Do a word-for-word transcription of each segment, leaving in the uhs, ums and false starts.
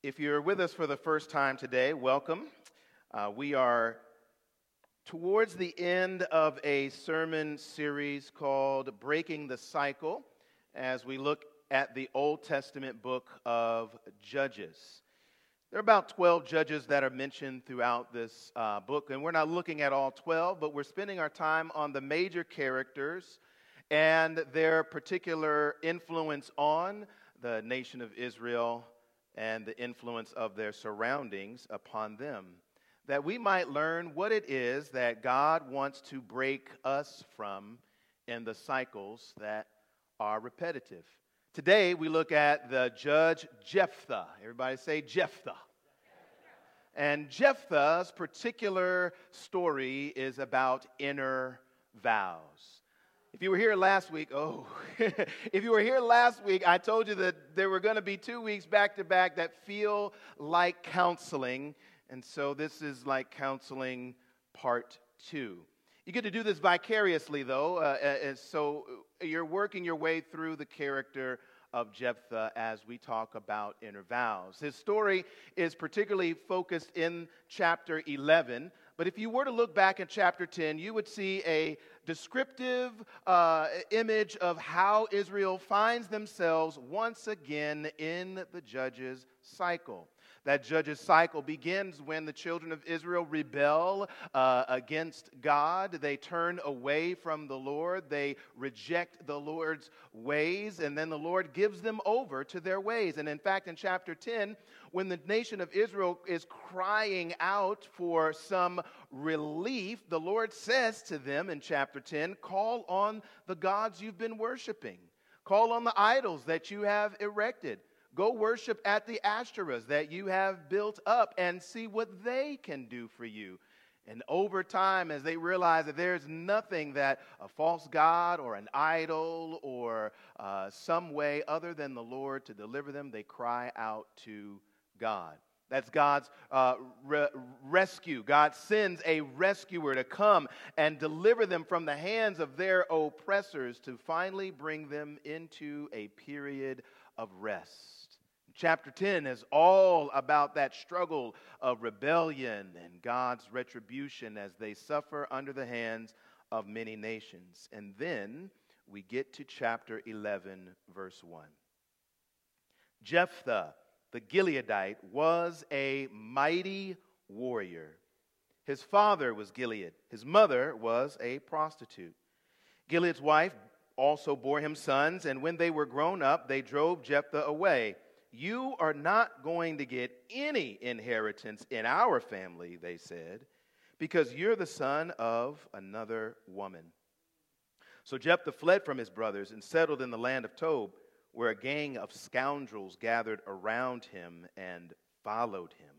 If you're with us for the first time today, welcome. Uh, we are towards the end of a sermon series called Breaking the Cycle as we look at the Old Testament book of Judges. There are about twelve judges that are mentioned throughout this uh, book, and we're not looking at all twelve, but we're spending our time on the major characters and their particular influence on the nation of Israel and the influence of their surroundings upon them, that we might learn what it is that God wants to break us from in the cycles that are repetitive. Today, we look at the judge Jephthah. Everybody say Jephthah. And Jephthah's particular story is about inner vows. If you were here last week, oh, if you were here last week, I told you that there were going to be two weeks back to back that feel like counseling. And so this is like counseling part two. You get to do this vicariously, though. Uh, uh, so you're working your way through the character of Jephthah as we talk about inner vows. His story is particularly focused in chapter eleven. But if you were to look back at chapter ten, you would see a descriptive uh, image of how Israel finds themselves once again in the judges' cycle. That judges' cycle begins when the children of Israel rebel uh, against God. They turn away from the Lord. They reject the Lord's ways, and then the Lord gives them over to their ways. And in fact, in chapter ten, when the nation of Israel is crying out for some relief, the Lord says to them in chapter ten, call on the gods you've been worshiping. Call on the idols that you have erected. Go worship at the Ashtoreths that you have built up and see what they can do for you. And over time, as they realize that there's nothing that a false god or an idol or uh, some way other than the Lord to deliver them, they cry out to God. That's God's uh, re- rescue. God sends a rescuer to come and deliver them from the hands of their oppressors to finally bring them into a period of rest. Chapter ten is all about that struggle of rebellion and God's retribution as they suffer under the hands of many nations. And then we get to chapter eleven, verse one. Jephthah, the Gileadite, was a mighty warrior. His father was Gilead. His mother was a prostitute. Gilead's wife also bore him sons, and when they were grown up, they drove Jephthah away. You are not going to get any inheritance in our family, they said, because you're the son of another woman. So Jephthah fled from his brothers and settled in the land of Tob, where a gang of scoundrels gathered around him and followed him.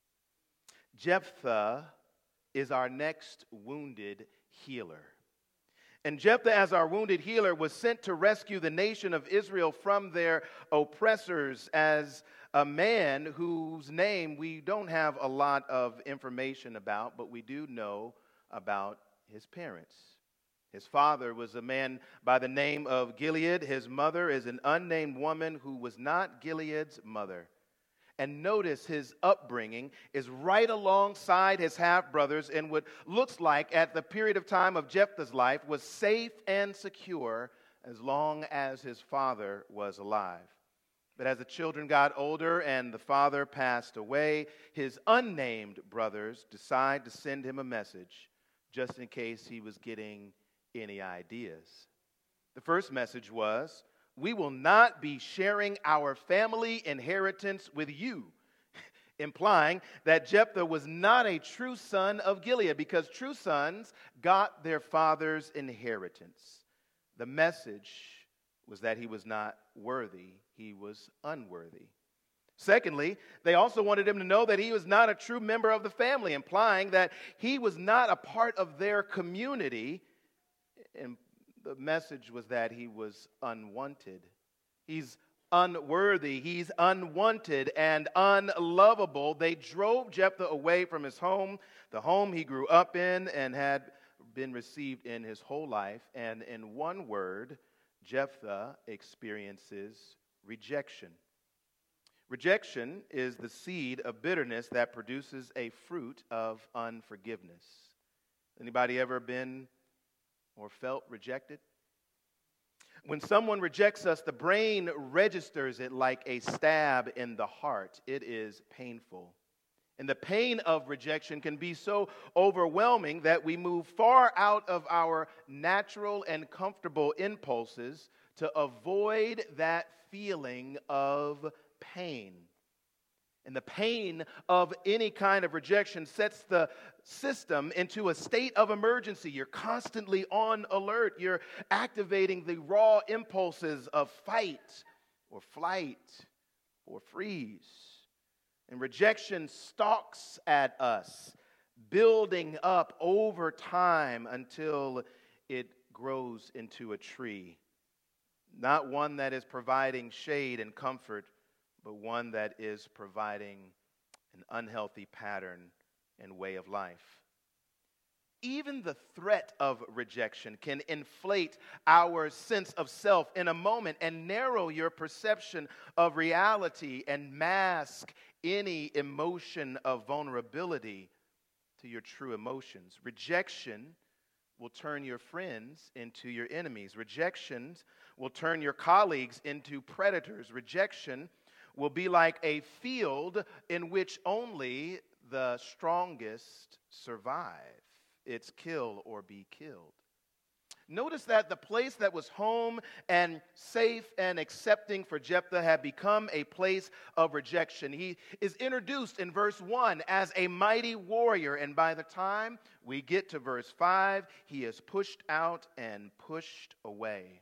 Jephthah is our next wounded healer. And Jephthah, as our wounded healer, was sent to rescue the nation of Israel from their oppressors as a man whose name we don't have a lot of information about, but we do know about his parents. His father was a man by the name of Gilead. His mother is an unnamed woman who was not Gilead's mother. And notice his upbringing is right alongside his half-brothers in what looks like at the period of time of Jephthah's life was safe and secure as long as his father was alive. But as the children got older and the father passed away, his unnamed brothers decide to send him a message just in case he was getting any ideas. The first message was, we will not be sharing our family inheritance with you, implying that Jephthah was not a true son of Gilead because true sons got their father's inheritance. The message was that he was not worthy, he was unworthy. Secondly, they also wanted him to know that he was not a true member of the family, implying that he was not a part of their community. And the message was that he was unwanted. He's unworthy. He's unwanted and unlovable. They drove Jephthah away from his home, the home he grew up in and had been received in his whole life. And in one word, Jephthah experiences rejection. Rejection is the seed of bitterness that produces a fruit of unforgiveness. Anybody ever been or felt rejected? When someone rejects us, the brain registers it like a stab in the heart. It is painful. And the pain of rejection can be so overwhelming that we move far out of our natural and comfortable impulses to avoid that feeling of pain. And the pain of any kind of rejection sets the system into a state of emergency. You're constantly on alert. You're activating the raw impulses of fight or flight or freeze. And rejection stalks at us, building up over time until it grows into a tree. Not one that is providing shade and comfort, but one that is providing an unhealthy pattern and way of life. Even the threat of rejection can inflate our sense of self in a moment and narrow your perception of reality and mask any emotion of vulnerability to your true emotions. Rejection will turn your friends into your enemies. Rejection will turn your colleagues into predators. Rejection will be like a field in which only the strongest survive. It's kill or be killed. Notice that the place that was home and safe and accepting for Jephthah had become a place of rejection. He is introduced in verse one as a mighty warrior, and by the time we get to verse five, he is pushed out and pushed away.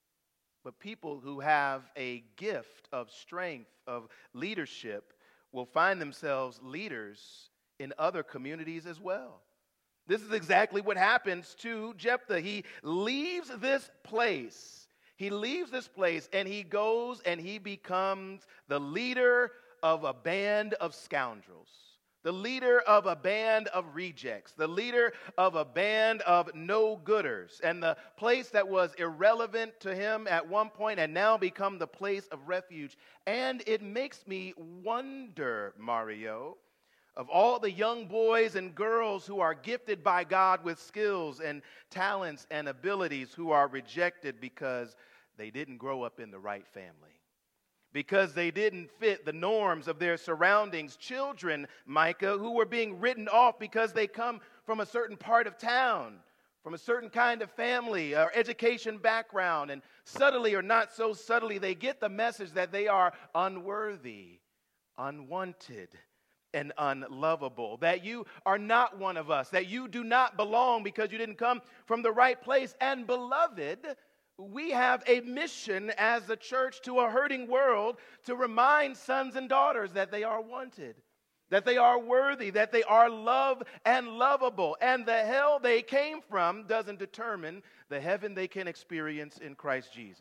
But people who have a gift of strength, of leadership, will find themselves leaders in other communities as well. This is exactly what happens to Jephthah. He leaves this place. He leaves this place and he goes and he becomes the leader of a band of scoundrels. The leader of a band of rejects, the leader of a band of no-gooders. And the place that was irrelevant to him at one point had now become the place of refuge. And it makes me wonder, Mario, of all the young boys and girls who are gifted by God with skills and talents and abilities who are rejected because they didn't grow up in the right family. Because they didn't fit the norms of their surroundings. Children, Micah, who were being written off because they come from a certain part of town, from a certain kind of family or education background, and subtly or not so subtly, they get the message that they are unworthy, unwanted, and unlovable, that you are not one of us, that you do not belong because you didn't come from the right place. And beloved, we have a mission as a church to a hurting world to remind sons and daughters that they are wanted, that they are worthy, that they are loved and lovable. And the hell they came from doesn't determine the heaven they can experience in Christ Jesus.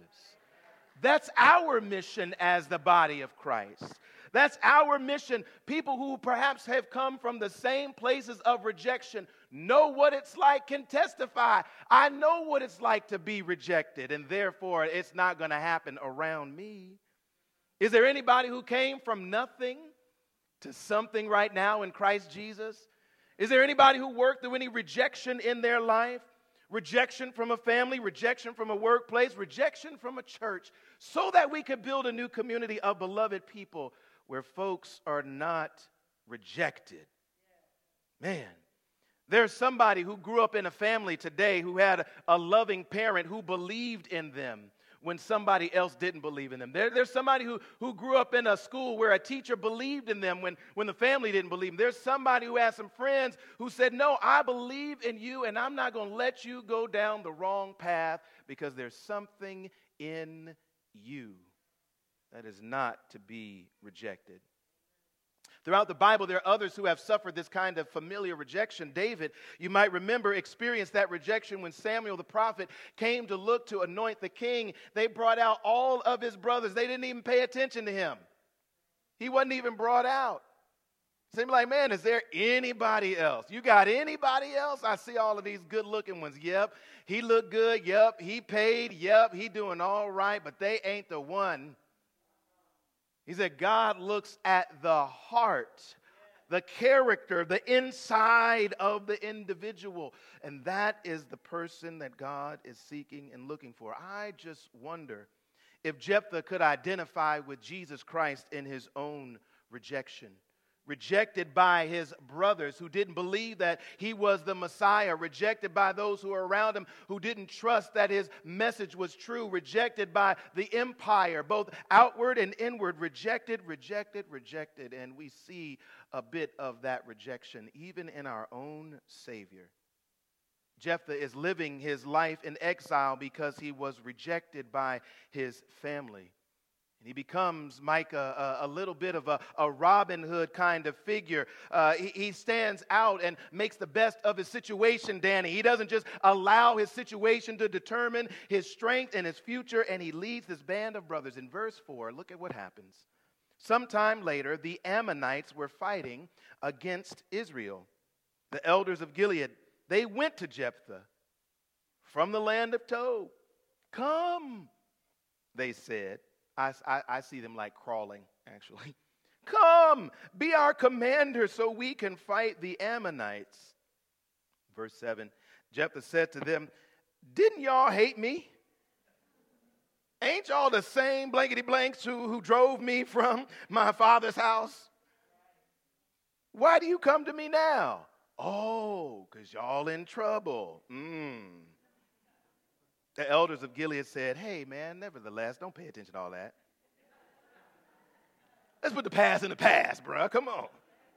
That's our mission as the body of Christ. That's our mission. People who perhaps have come from the same places of rejection know what it's like, can testify. I know what it's like to be rejected, and therefore it's not going to happen around me. Is there anybody who came from nothing to something right now in Christ Jesus? Is there anybody who worked through any rejection in their life? Rejection from a family, rejection from a workplace, rejection from a church, so that we could build a new community of beloved people where folks are not rejected. Man, there's somebody who grew up in a family today who had a loving parent who believed in them when somebody else didn't believe in them. There, there's somebody who, who grew up in a school where a teacher believed in them when, when the family didn't believe in them. There's somebody who has some friends who said, no, I believe in you and I'm not going to let you go down the wrong path because there's something in you that is not to be rejected. Throughout the Bible, there are others who have suffered this kind of familiar rejection. David, you might remember, experienced that rejection when Samuel the prophet came to look to anoint the king. They brought out all of his brothers. They didn't even pay attention to him. He wasn't even brought out. Seemed like, man, is there anybody else? You got anybody else? I see all of these good-looking ones. Yep, he looked good. Yep, he paid. Yep, he doing all right, but they ain't the one. He said, God looks at the heart, the character, the inside of the individual. And that is the person that God is seeking and looking for. I just wonder if Jephthah could identify with Jesus Christ in his own rejection. Rejected by his brothers who didn't believe that he was the Messiah. Rejected by those who were around him who didn't trust that his message was true. Rejected by the empire, both outward and inward. Rejected, rejected, rejected. And we see a bit of that rejection even in our own Savior. Jephthah is living his life in exile because he was rejected by his family. And he becomes, Micah, a, a little bit of a, a Robin Hood kind of figure. Uh, he, he stands out and makes the best of his situation, Danny. He doesn't just allow his situation to determine his strength and his future, and he leads this band of brothers. In verse four, look at what happens. Sometime later, the Ammonites were fighting against Israel. The elders of Gilead, they went to Jephthah from the land of Tob. Come, they said. I, I, I see them like crawling, actually. Come, be our commander so we can fight the Ammonites. Verse seven, Jephthah said to them, didn't y'all hate me? Ain't y'all the same blankety blanks who, who drove me from my father's house? Why do you come to me now? Oh, because y'all in trouble. Mm. The elders of Gilead said, hey, man, nevertheless, don't pay attention to all that. Let's put the past in the past, bro. Come on.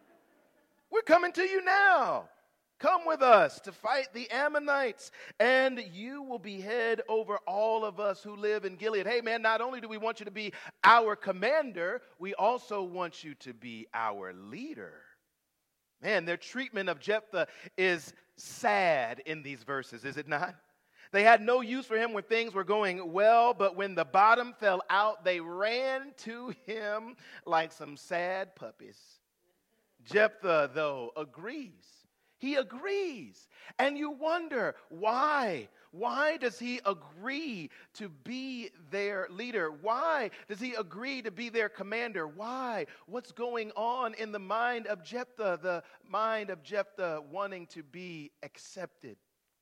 We're coming to you now. Come with us to fight the Ammonites, and you will be head over all of us who live in Gilead. Hey, man, not only do we want you to be our commander, we also want you to be our leader. Man, their treatment of Jephthah is sad in these verses, is it not? They had no use for him when things were going well, but when the bottom fell out, they ran to him like some sad puppies. Jephthah, though, agrees. He agrees. And you wonder, why? Why does he agree to be their leader? Why does he agree to be their commander? Why? What's going on in the mind of Jephthah, the mind of Jephthah wanting to be accepted?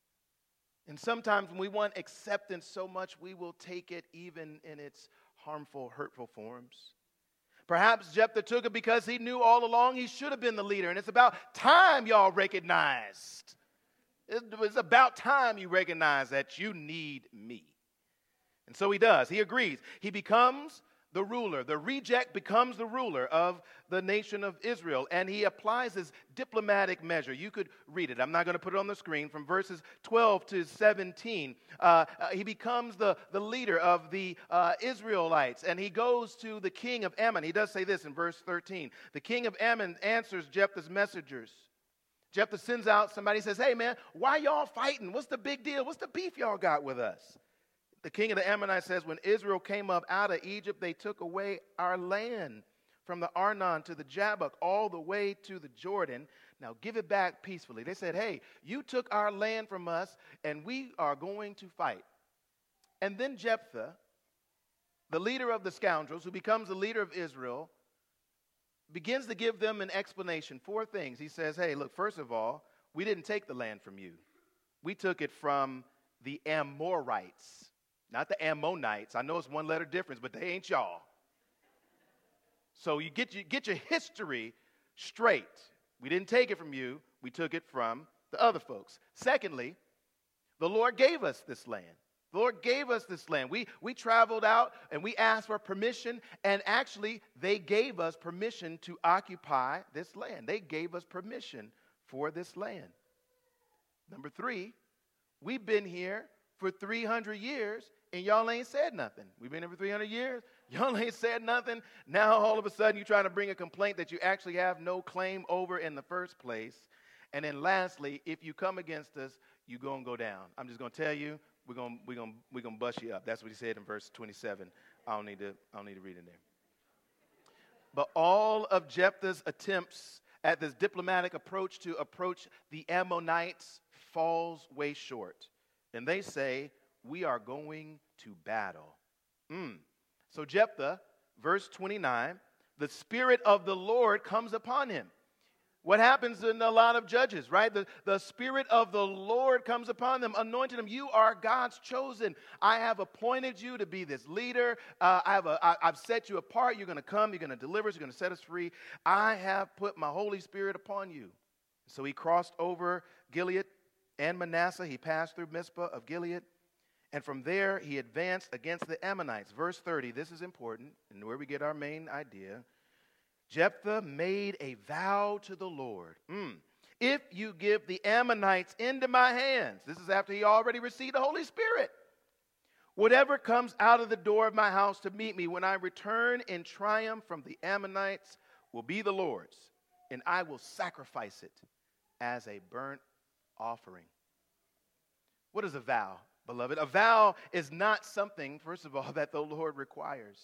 And sometimes when we want acceptance so much, we will take it even in its harmful, hurtful forms. Perhaps Jephthah took it because he knew all along he should have been the leader. And it's about time y'all recognized. It's about time you recognize that you need me. And so he does. He agrees. He becomes the ruler. The reject becomes the ruler of the nation of Israel. And he applies his diplomatic measure. You could read it. I'm not going to put it on the screen. From verses twelve to seventeen, uh, uh, he becomes the, the leader of the uh, Israelites. And he goes to the king of Ammon. He does say this in verse thirteen. The king of Ammon answers Jephthah's messengers. Jephthah sends out somebody, says, hey, man, why y'all fighting? What's the big deal? What's the beef y'all got with us? The king of the Ammonites says, when Israel came up out of Egypt, they took away our land from the Arnon to the Jabbok, all the way to the Jordan. Now give it back peacefully. They said, hey, you took our land from us, and we are going to fight. And then Jephthah, the leader of the scoundrels, who becomes the leader of Israel, begins to give them an explanation. Four things. He says, hey, look, first of all, we didn't take the land from you. We took it from the Amorites. Not the Ammonites. I know it's one letter difference, but they ain't y'all. So you get, you get your history straight. We didn't take it from you. We took it from the other folks. Secondly, the Lord gave us this land. The Lord gave us this land. We, we traveled out and we asked for permission, and actually they gave us permission to occupy this land. They gave us permission for this land. Number three, we've been here for three hundred years, and y'all ain't said nothing. We've been here for three hundred years. Y'all ain't said nothing. Now all of a sudden you're trying to bring a complaint that you actually have no claim over in the first place. And then lastly, if you come against us, you're going to go down. I'm just going to tell you, we're going we're going we're going to bust you up. That's what he said in verse twenty-seven. I don't need to I don't need to read in there. But all of Jephthah's attempts at this diplomatic approach to approach the Ammonites falls way short. And they say, we are going to battle. Mm. So Jephthah verse twenty-nine, the Spirit of the Lord comes upon him. What happens in a lot of Judges, right? The, the Spirit of the Lord comes upon them, anointing them. You are God's chosen. I have appointed you to be this leader. Uh, I have a, I, I've set you apart. You're going to come. You're going to deliver us. You're going to set us free. I have put my Holy Spirit upon you. So he crossed over Gilead and Manasseh. He passed through Mizpah of Gilead. And from there, he advanced against the Ammonites. Verse thirty, this is important, and where we get our main idea. Jephthah made a vow to the Lord. Mm. If you give the Ammonites into my hands, this is after he already received the Holy Spirit, whatever comes out of the door of my house to meet me when I return in triumph from the Ammonites will be the Lord's, and I will sacrifice it as a burnt offering. What is a vow, beloved? A vow is not something, first of all, that the Lord requires.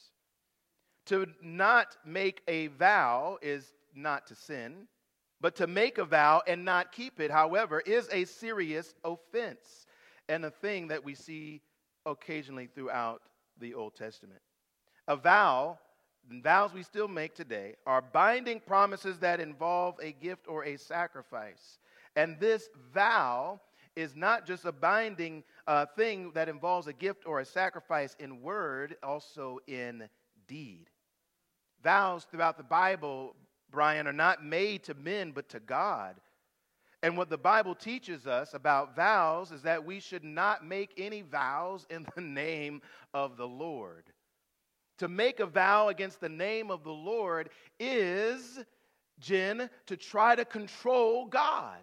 To not make a vow is not to sin, but to make a vow and not keep it, however, is a serious offense and a thing that we see occasionally throughout the Old Testament. A vow, and vows we still make today, are binding promises that involve a gift or a sacrifice. And this vow is not just a binding uh, thing that involves a gift or a sacrifice in word, also in deed. Vows throughout the Bible, Brian, are not made to men, but to God. And what the Bible teaches us about vows is that we should not make any vows in the name of the Lord. To make a vow against the name of the Lord is, Jen, to try to control God.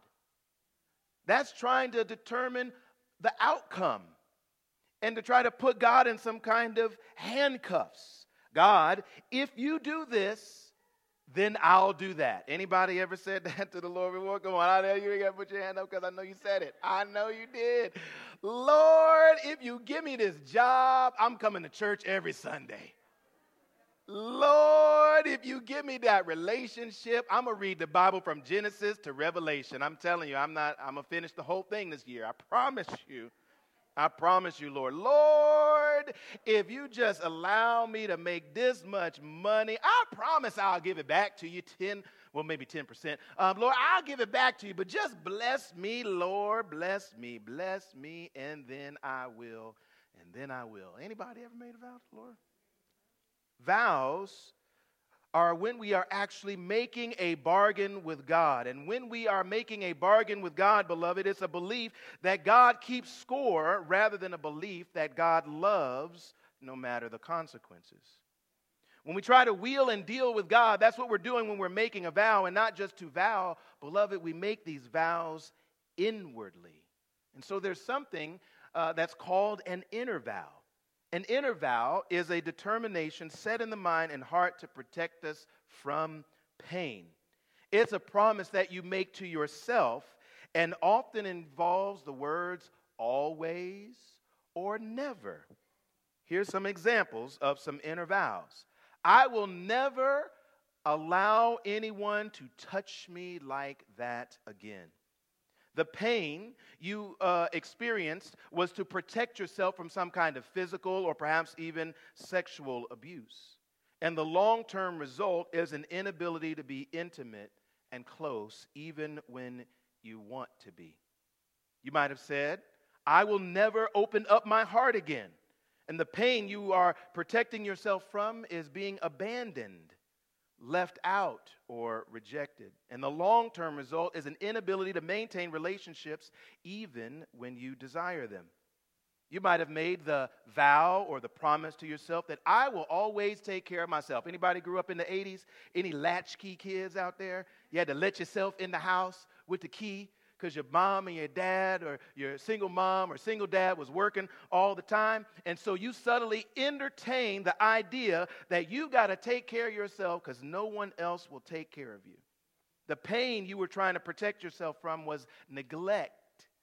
That's trying to determine the outcome and to try to put God in some kind of handcuffs. God, if you do this, then I'll do that. Anybody ever said that to the Lord before? Come on, I know you ain't got to put your hand up because I know you said it. I know you did. Lord, if you give me this job, I'm coming to church every Sunday. Lord, if you give me that relationship, I'm going to read the Bible from Genesis to Revelation. I'm telling you, I'm not, I'm going to finish the whole thing this year. I promise you. I promise you, Lord. Lord, if you just allow me to make this much money, I promise I'll give it back to you ten, well, maybe ten percent. Um, Lord, I'll give it back to you, but just bless me, Lord. Bless me, bless me, and then I will, and then I will. Anybody ever made a vow to the Lord? Vows are when we are actually making a bargain with God. And when we are making a bargain with God, beloved, it's a belief that God keeps score rather than a belief that God loves no matter the consequences. When we try to wheel and deal with God, that's what we're doing when we're making a vow. And not just to vow, beloved, we make these vows inwardly. And so there's something uh, that's called an inner vow. An inner vow is a determination set in the mind and heart to protect us from pain. It's a promise that you make to yourself and often involves the words always or never. Here's some examples of some inner vows. I will never allow anyone to touch me like that again. The pain you uh, experienced was to protect yourself from some kind of physical or perhaps even sexual abuse. And the long-term result is an inability to be intimate and close even when you want to be. You might have said, I will never open up my heart again. And the pain you are protecting yourself from is being abandoned, left out, or rejected. And the long-term result is an inability to maintain relationships even when you desire them. You might have made the vow or the promise to yourself that I will always take care of myself. Anybody grew up in the eighties? Any latchkey kids out there? You had to let yourself in the house with the key because your mom and your dad or your single mom or single dad was working all the time. And so you subtly entertain the idea that you got to take care of yourself because no one else will take care of you. The pain you were trying to protect yourself from was neglect.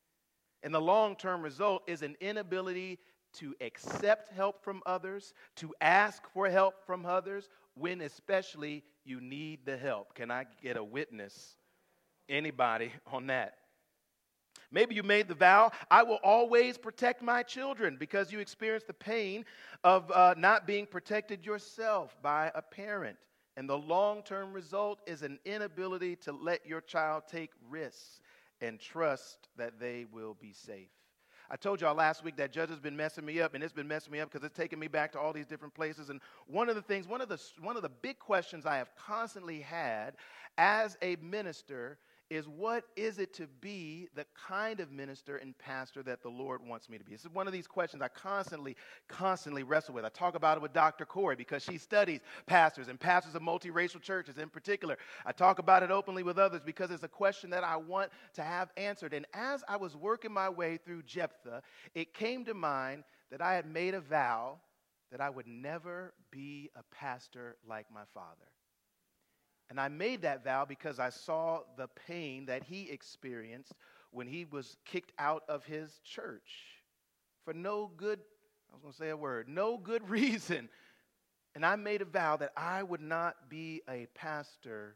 And the long-term result is an inability to accept help from others, to ask for help from others, when especially you need the help. Can I get a witness? Anybody on that? Maybe you made the vow, I will always protect my children, because you experienced the pain of uh, not being protected yourself by a parent. And the long-term result is an inability to let your child take risks and trust that they will be safe. I told y'all last week that Judge has been messing me up, and it's been messing me up because it's taking me back to all these different places. And one of the things, one of the one of the big questions I have constantly had as a minister is, what is it to be the kind of minister and pastor that the Lord wants me to be? This is one of these questions I constantly, constantly wrestle with. I talk about it with Doctor Corey because she studies pastors and pastors of multiracial churches in particular. I talk about it openly with others because it's a question that I want to have answered. And as I was working my way through Jephthah, it came to mind that I had made a vow that I would never be a pastor like my father. And I made that vow because I saw the pain that he experienced when he was kicked out of his church for no good, I was going to say a word, no good reason. And I made a vow that I would not be a pastor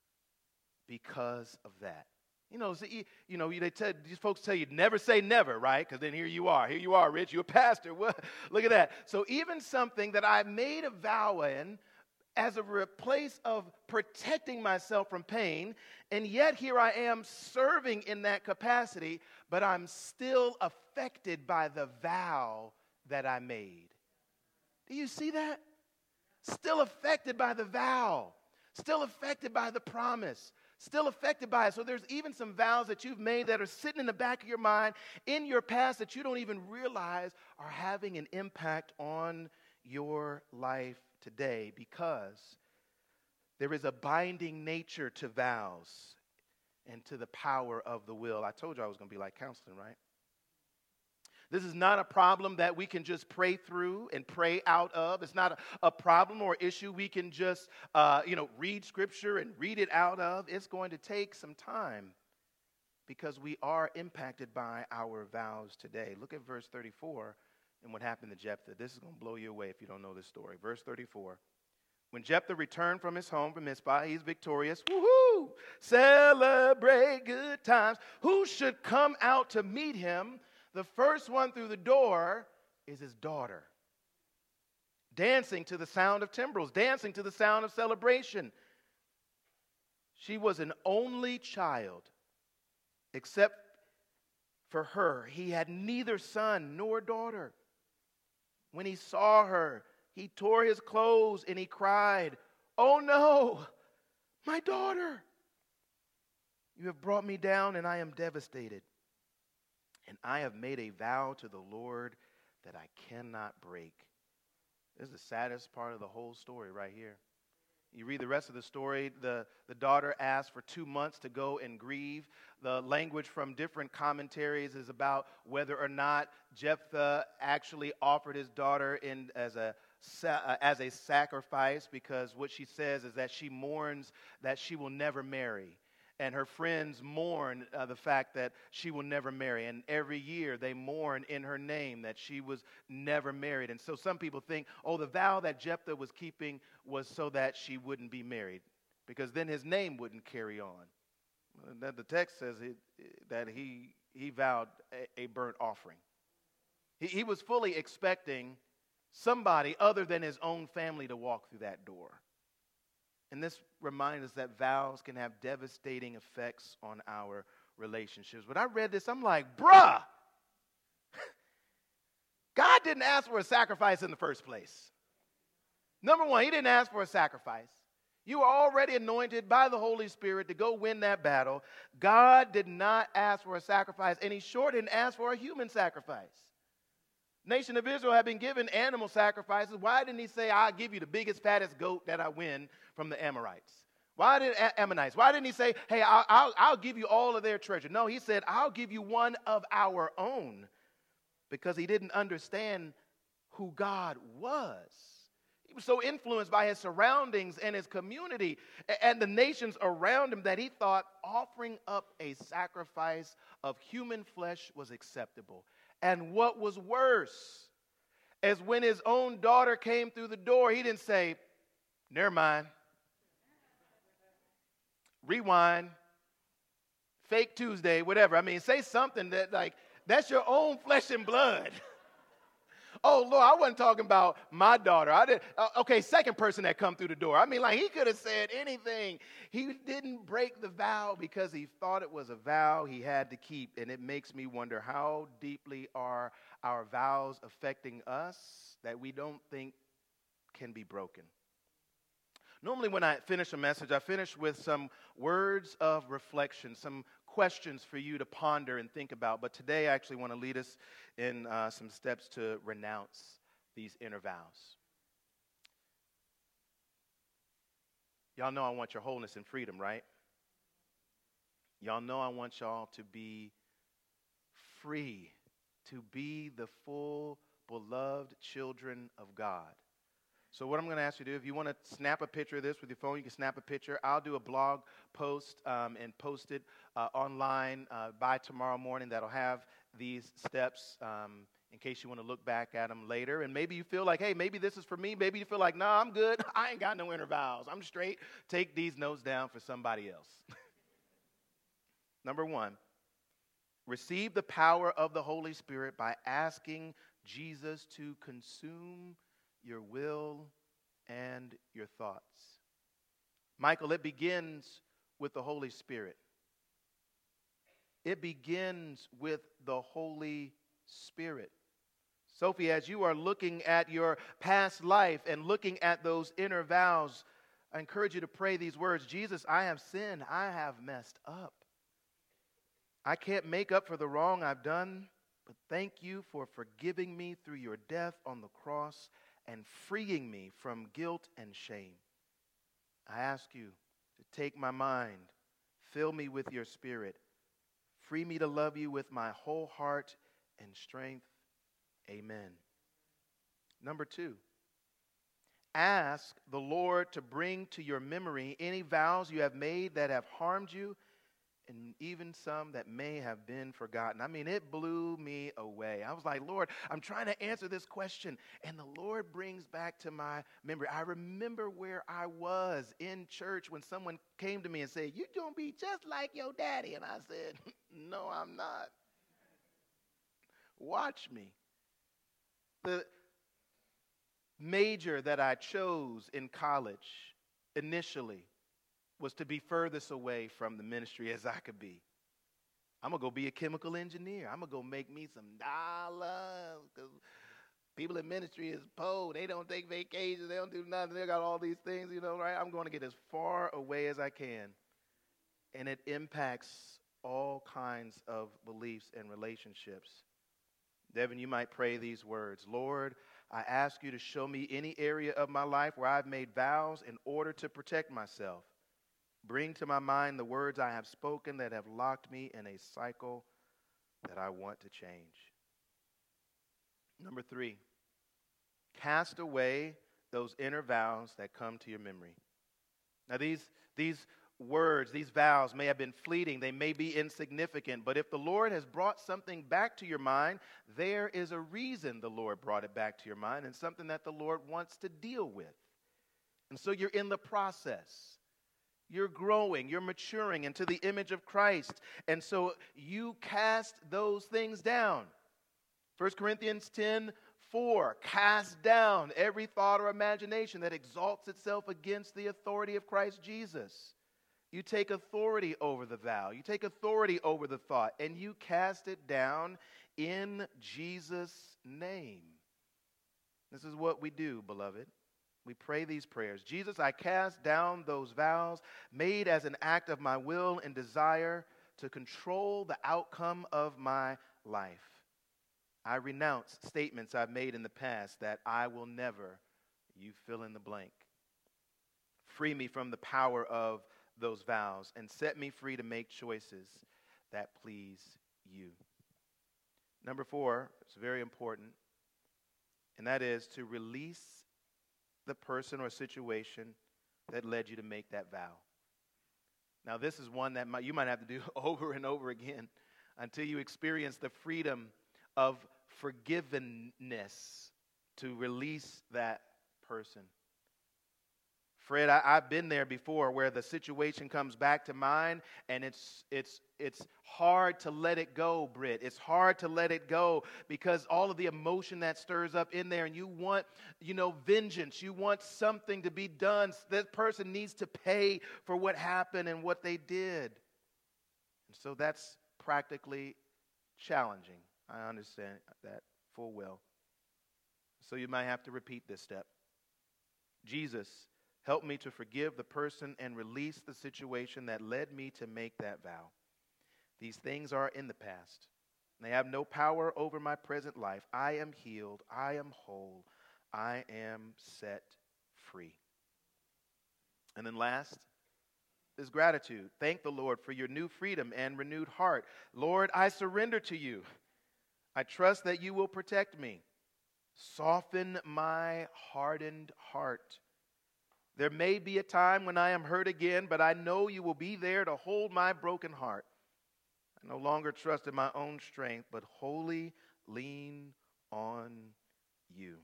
because of that. You know, see, you know, they tell, these folks tell you never say never, right? Because then here you are. Here you are, Rich. You're a pastor. What? Look at that. So even something that I made a vow in, as a place of protecting myself from pain, and yet here I am serving in that capacity, but I'm still affected by the vow that I made. Do you see that? Still affected by the vow, still affected by the promise, still affected by it. So there's even some vows that you've made that are sitting in the back of your mind in your past that you don't even realize are having an impact on your life today, because there is a binding nature to vows and to the power of the will. I told you I was going to be like counseling, right? This is not a problem that we can just pray through and pray out of. It's not a, a problem or issue we can just, uh, you know, read scripture and read it out of. It's going to take some time because we are impacted by our vows today. Look at verse thirty-four. And what happened to Jephthah. This is going to blow you away if you don't know this story. Verse thirty-four. When Jephthah returned from his home from Mizpah, he's victorious. Woohoo! Celebrate good times. Who should come out to meet him? The first one through the door is his daughter. Dancing to the sound of timbrels, dancing to the sound of celebration. She was an only child. Except for her, he had neither son nor daughter. When he saw her, he tore his clothes and he cried, "Oh no, my daughter! You have brought me down and I am devastated. And I have made a vow to the Lord that I cannot break." This is the saddest part of the whole story right here. You read the rest of the story, the, the daughter asked for two months to go and grieve. The language from different commentaries is about whether or not Jephthah actually offered his daughter in as a as a sacrifice, because what she says is that she mourns that she will never marry. And her friends mourn uh, the fact that she will never marry. And every year they mourn in her name that she was never married. And so some people think, oh, the vow that Jephthah was keeping was so that she wouldn't be married, because then his name wouldn't carry on. The text says it, that he, he vowed a, a burnt offering. He, he was fully expecting somebody other than his own family to walk through that door. And this reminds us that vows can have devastating effects on our relationships. When I read this, I'm like, bruh, God didn't ask for a sacrifice in the first place. Number one, he didn't ask for a sacrifice. You were already anointed by the Holy Spirit to go win that battle. God did not ask for a sacrifice, and he sure didn't ask for a human sacrifice. Nation of Israel had been given animal sacrifices. Why didn't he say, I'll give you the biggest, fattest goat that I win from the Amorites? Why did Ammonites? Why didn't he say, hey, I'll, I'll, I'll give you all of their treasure? No, he said, I'll give you one of our own, because he didn't understand who God was. He was so influenced by his surroundings and his community and the nations around him that he thought offering up a sacrifice of human flesh was acceptable. And what was worse is when his own daughter came through the door, he didn't say, never mind, rewind, fake Tuesday, whatever. I mean, say something that, like, that's your own flesh and blood. Oh, Lord, I wasn't talking about my daughter. I did. Uh, okay, second person that come through the door. I mean, like, he could have said anything. He didn't break the vow because he thought it was a vow he had to keep. And it makes me wonder, how deeply are our vows affecting us that we don't think can be broken? Normally when I finish a message, I finish with some words of reflection, some questions for you to ponder and think about. But today I actually want to lead us in uh, some steps to renounce these inner vows. Y'all know I want your wholeness and freedom, right? Y'all know I want y'all to be free, to be the full, beloved children of God. So what I'm going to ask you to do, if you want to snap a picture of this with your phone, you can snap a picture. I'll do a blog post um, and post it uh, online uh, by tomorrow morning that'll have these steps um, in case you want to look back at them later. And maybe you feel like, hey, maybe this is for me. Maybe you feel like, nah, I'm good. I ain't got no inner vows. I'm straight. Take these notes down for somebody else. Number one, receive the power of the Holy Spirit by asking Jesus to consume your will and your thoughts. Michael, it begins with the Holy Spirit. It begins with the Holy Spirit. Sophie, as you are looking at your past life and looking at those inner vows, I encourage you to pray these words. Jesus, I have sinned. I have messed up. I can't make up for the wrong I've done, but thank you for forgiving me through your death on the cross and freeing me from guilt and shame. I ask you to take my mind, fill me with your spirit, free me to love you with my whole heart and strength. Amen. Number two, ask the Lord to bring to your memory any vows you have made that have harmed you, and even some that may have been forgotten. I mean, it blew me away. I was like, Lord, I'm trying to answer this question. And the Lord brings back to my memory. I remember where I was in church when someone came to me and said, you're going to be just like your daddy. And I said, no, I'm not. Watch me. The major that I chose in college initially was to be furthest away from the ministry as I could be. I'm going to go be a chemical engineer. I'm going to go make me some dollars. Because people in ministry is poor. They don't take vacations. They don't do nothing. They got all these things, you know, right? I'm going to get as far away as I can. And it impacts all kinds of beliefs and relationships. Devin, you might pray these words. Lord, I ask you to show me any area of my life where I've made vows in order to protect myself. Bring to my mind the words I have spoken that have locked me in a cycle that I want to change. Number three, cast away those inner vows that come to your memory. Now, these, these words, these vows may have been fleeting. They may be insignificant. But if the Lord has brought something back to your mind, there is a reason the Lord brought it back to your mind and something that the Lord wants to deal with. And so you're in the process. You're growing, you're maturing into the image of Christ. And so you cast those things down. First Corinthians ten four, cast down every thought or imagination that exalts itself against the authority of Christ Jesus. You take authority over the vow. You take authority over the thought, and you cast it down in Jesus' name. This is what we do, beloved. We pray these prayers. Jesus, I cast down those vows made as an act of my will and desire to control the outcome of my life. I renounce statements I've made in the past that I will never, you fill in the blank. Free me from the power of those vows and set me free to make choices that please you. Number four, it's very important, and that is to release the person or situation that led you to make that vow. Now, this is one that might, you might have to do over and over again until you experience the freedom of forgiveness to release that person. Fred, I, I've been there before where the situation comes back to mind, and it's it's it's hard to let it go, Britt. It's hard to let it go because all of the emotion that stirs up in there, and you want, you know, vengeance. You want something to be done. That person needs to pay for what happened and what they did. And so that's practically challenging. I understand that full well. So you might have to repeat this step. Jesus, help me to forgive the person and release the situation that led me to make that vow. These things are in the past. They have no power over my present life. I am healed. I am whole. I am set free. And then last is gratitude. Thank the Lord for your new freedom and renewed heart. Lord, I surrender to you. I trust that you will protect me. Soften my hardened heart. There may be a time when I am hurt again, but I know you will be there to hold my broken heart. I no longer trust in my own strength, but wholly lean on you.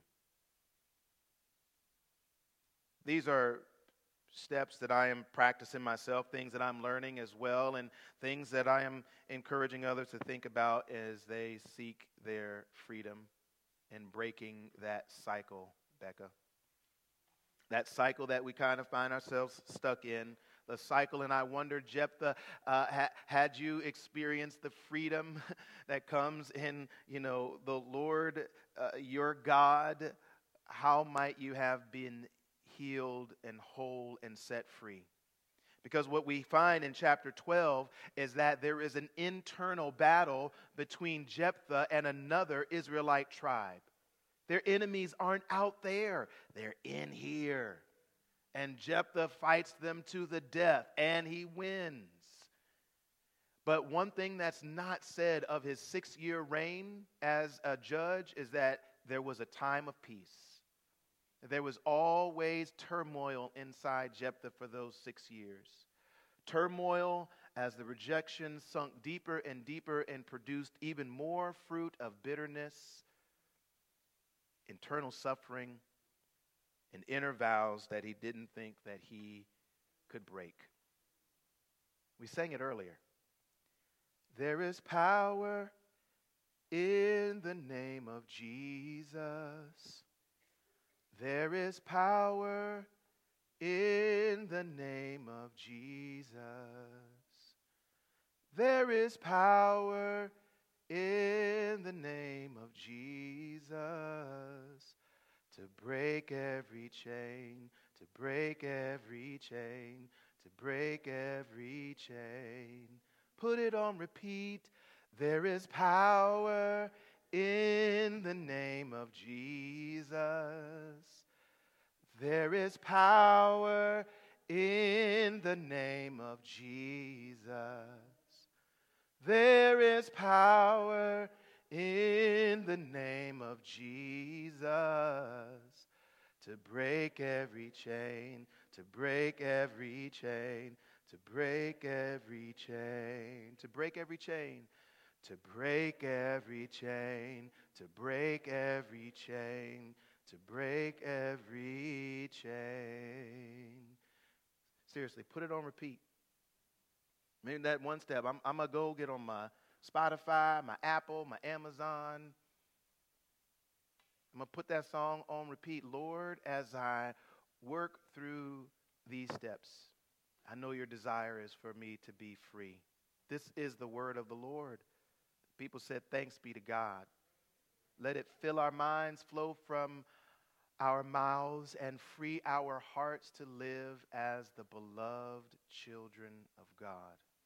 These are steps that I am practicing myself, things that I'm learning as well, and things that I am encouraging others to think about as they seek their freedom and breaking that cycle, Becca. That cycle that we kind of find ourselves stuck in, the cycle. And I wonder, Jephthah, uh, ha- had you experienced the freedom that comes in, you know, the Lord, uh, your God, how might you have been healed and whole and set free? Because what we find in chapter twelve is that there is an internal battle between Jephthah and another Israelite tribe. Their enemies aren't out there. They're in here. And Jephthah fights them to the death, and he wins. But one thing that's not said of his six-year reign as a judge is that there was a time of peace. There was always turmoil inside Jephthah for those six years. Turmoil as the rejection sunk deeper and deeper and produced even more fruit of bitterness, internal suffering, and inner vows that he didn't think that he could break. We sang it earlier. There is power in the name of Jesus. There is power in the name of Jesus. There is power in the name of Jesus to break every chain, to break every chain, to break every chain. Put it on repeat. There is power in the name of Jesus. There is power in the name of Jesus. There is power in the name of Jesus to break every chain, to break every chain, to break every chain, to break every chain, to break every chain, to break every chain, to break every chain. Seriously, put it on repeat. Maybe that one step. I'm, I'm going to go get on my Spotify, my Apple, my Amazon. I'm going to put that song on repeat. Lord, as I work through these steps, I know your desire is for me to be free. This is the word of the Lord. People said, thanks be to God. Let it fill our minds, flow from our mouths, and free our hearts to live as the beloved children of God.